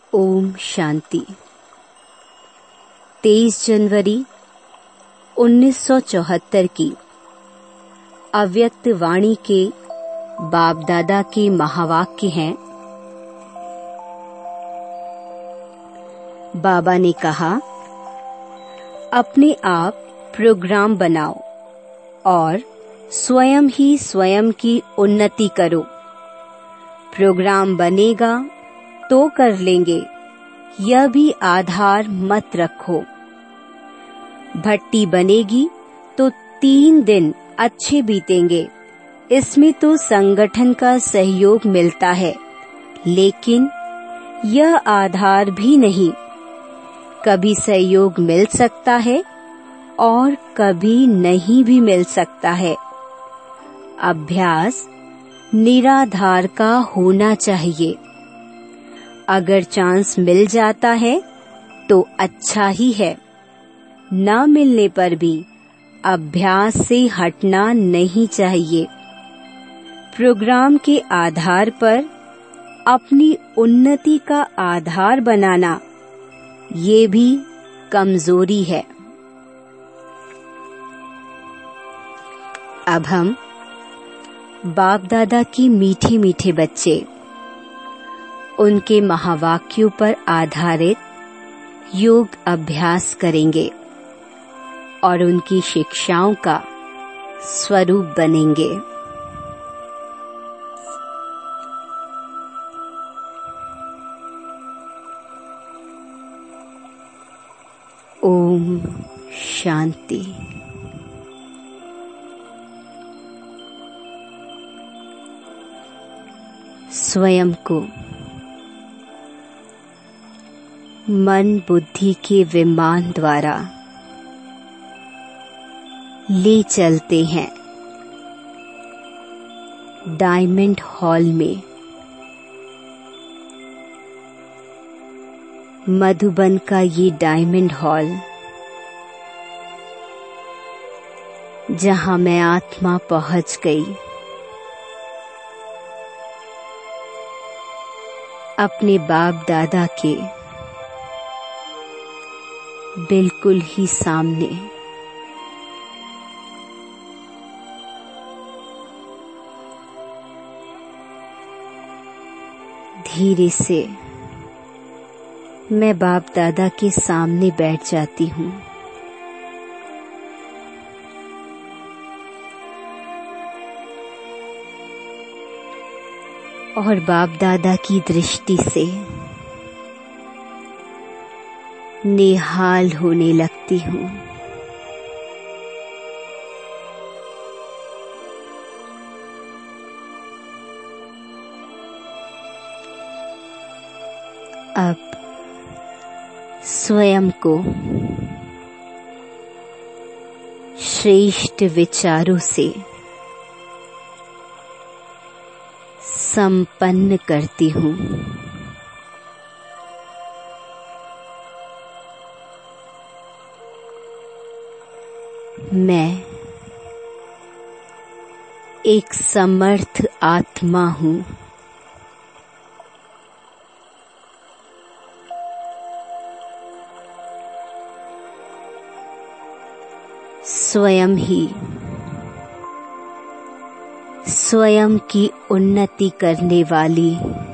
ओम शांति। 23 जनवरी 1974 की अव्यक्त वाणी के बाप दादा के महावाक्य हैं। बाबा ने कहा, अपने आप प्रोग्राम बनाओ और स्वयं ही स्वयं की उन्नति करो। प्रोग्राम बनेगा तो कर लेंगे, यह भी आधार मत रखो। भट्टी बनेगी तो 3 दिन अच्छे बीतेंगे, इसमें तो संगठन का सहयोग मिलता है, लेकिन यह आधार भी नहीं। कभी सहयोग मिल सकता है और कभी नहीं भी मिल सकता है। अभ्यास निराधार का होना चाहिए। अगर चांस मिल जाता है तो अच्छा ही है, न मिलने पर भी अभ्यास से हटना नहीं चाहिए। प्रोग्राम के आधार पर अपनी उन्नति का आधार बनाना, ये भी कमजोरी है। अब हम बाप दादा की मीठे मीठे बच्चे, उनके महावाक्यों पर आधारित योग अभ्यास करेंगे और उनकी शिक्षाओं का स्वरूप बनेंगे। ओम शांति। स्वयं को मन बुद्धि के विमान द्वारा ले चलते हैं डायमंड हॉल में। मधुबन का ये डायमंड हॉल, जहां मैं आत्मा पहुंच गई, अपने बाप दादा के बिल्कुल ही सामने। धीरे से मैं बाप दादा के सामने बैठ जाती हूँ। और बाप दादा की दृष्टि से निहाल होने लगती हूँ। अब स्वयं को श्रेष्ठ विचारों से संपन्न करती हूँ। मैं एक समर्थ आत्मा हूँ। स्वयं ही स्वयं की उन्नति करने वाली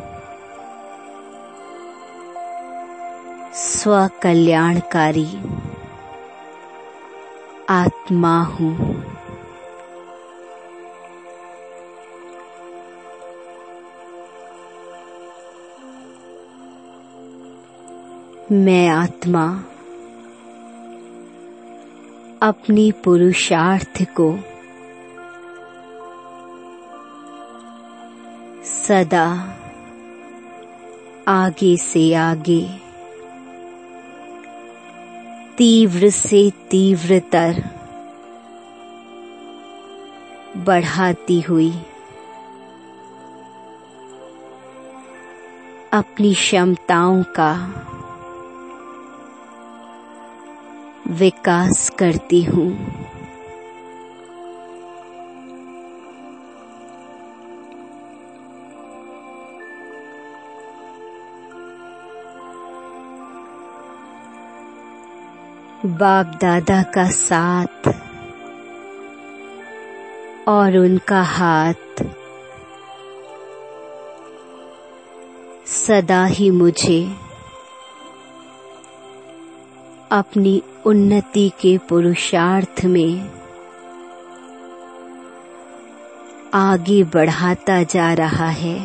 स्वकल्याणकारी आत्मा हूँ। मैं आत्मा अपने पुरुषार्थ को सदा आगे से आगे, तीव्र से तीव्रतर बढ़ाती हुई अपनी क्षमताओं का विकास करती हूँ। बाप दादा का साथ और उनका हाथ सदा ही मुझे अपनी उन्नति के पुरुषार्थ में आगे बढ़ाता जा रहा है।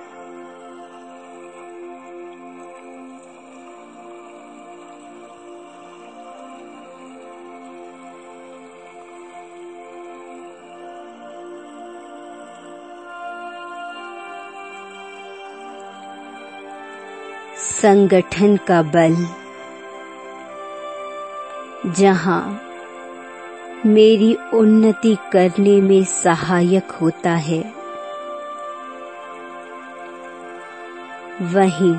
संगठन का बल जहां मेरी उन्नति करने में सहायक होता है, वहीं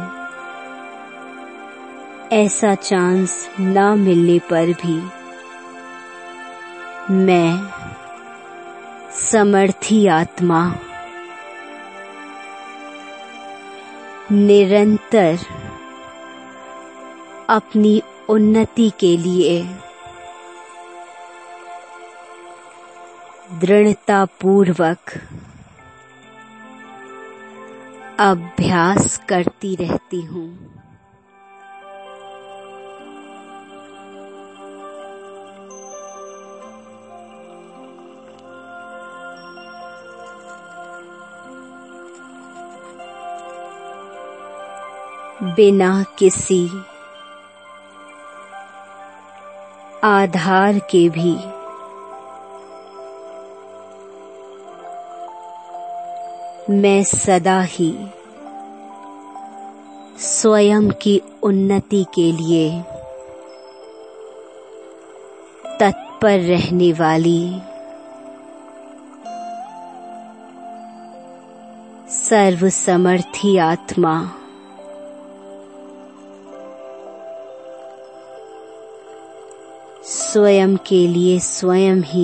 ऐसा चांस ना मिलने पर भी मैं समर्थी आत्मा निरंतर अपनी उन्नति के लिए दृढ़तापूर्वक अभ्यास करती रहती हूँ। बिना किसी आधार के भी मैं सदा ही स्वयं की उन्नति के लिए तत्पर रहने वाली सर्वसमर्थी आत्मा स्वयं के लिए स्वयं ही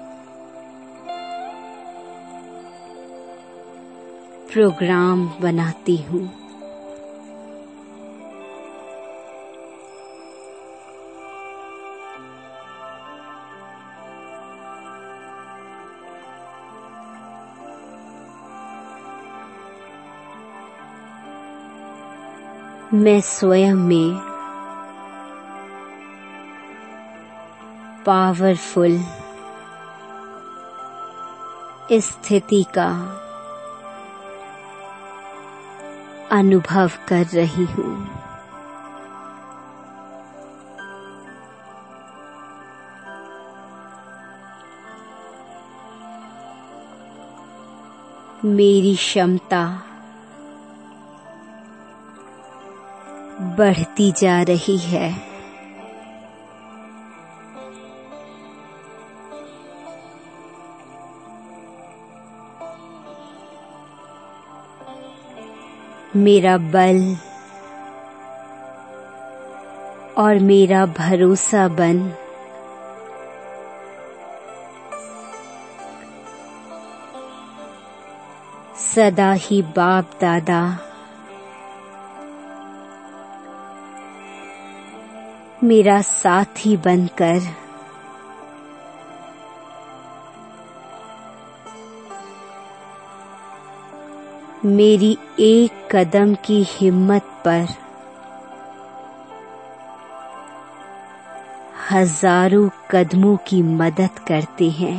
प्रोग्राम बनाती हूँ। मैं स्वयं में पावरफुल स्थिति का अनुभव कर रही हूँ। मेरी क्षमता बढ़ती जा रही है। मेरा बल और मेरा भरोसा बन सदा ही बाप दादा मेरा साथी बनकर मेरी एक कदम की हिम्मत पर हजारों कदमों की मदद करते हैं।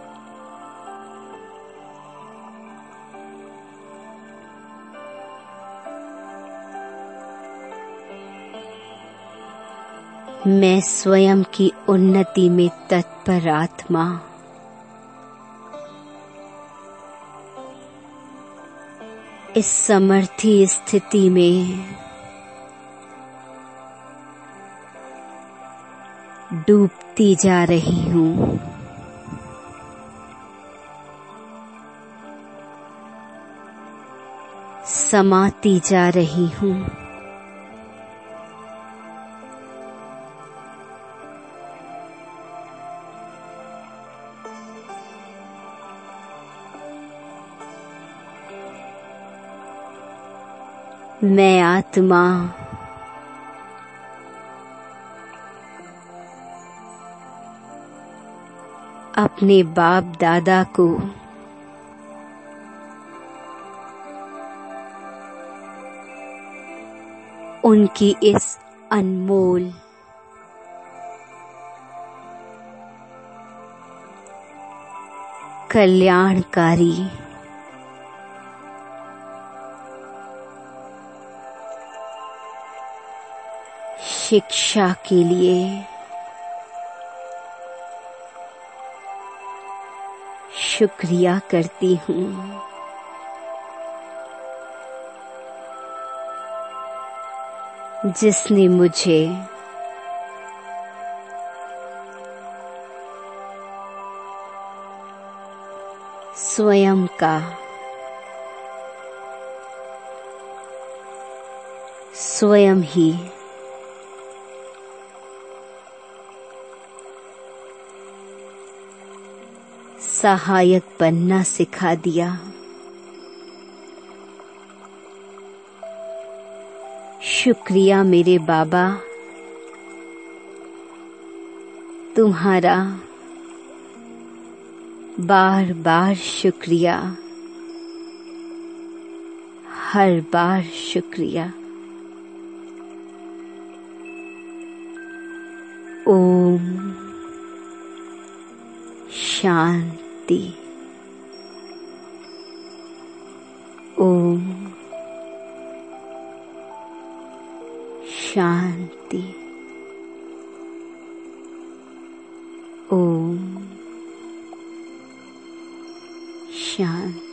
मैं स्वयं की उन्नति में तत्पर आत्मा इस समर्थी स्थिति में डूबती जा रही हूँ। समाती जा रही हूँ। मैं आत्मा अपने बाप दादा को उनकी इस अनमोल कल्याणकारी शिक्षा के लिए शुक्रिया करती हूँ। जिसने मुझे स्वयं का स्वयं ही सहायक बनना सिखा दिया। शुक्रिया मेरे बाबा, तुम्हारा बार बार शुक्रिया, हर बार शुक्रिया। ओम शांति। ओम शांति। ओम शांति।